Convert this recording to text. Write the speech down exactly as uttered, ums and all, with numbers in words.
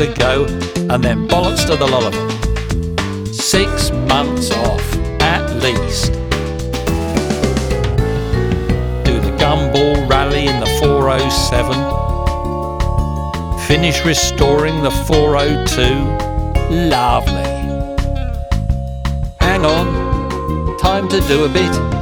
to go, and then bollocks to the lot of them. Six months off, at least. Do the gumball rally in the four oh seven. Finish restoring the four oh two. Lovely. Hang on, time to do a bit